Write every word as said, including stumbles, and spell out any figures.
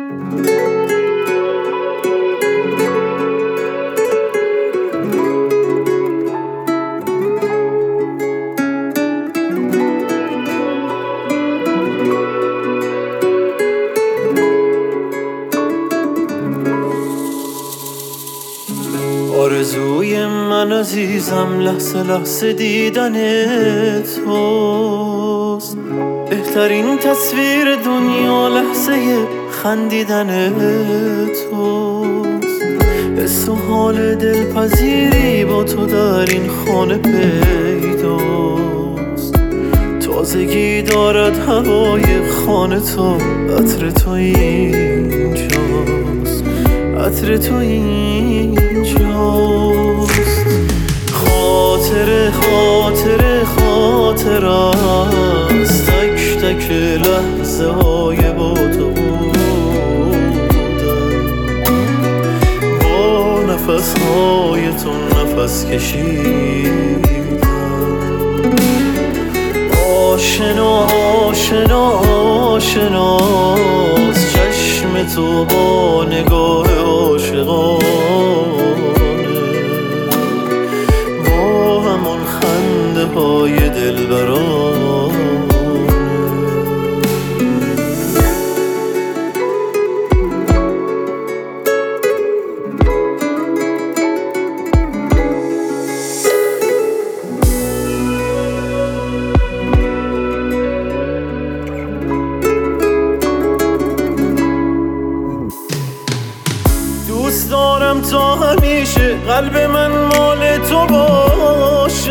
آرزوی من عزیزم لحظه لحظه دیدن توست، بهترین تصویر دنیا لحظه خندیدن توست. حس و حال دلپذیری با تو در این خانه پیداست، تازگی دارد هوای خانه تو، عطر تو اینجاست، عطر تو اینجاست. خاطر خاطر خاطر است، تک تک لحظه های با تو بودم، با نفس های تو نفس کشیدم. آشنا آشنا آشناست چشم تو با نگاه عاشقانه، با همون خنده های دلبرانه. دوست دارم تا همیشه قلب من مال تو باشه،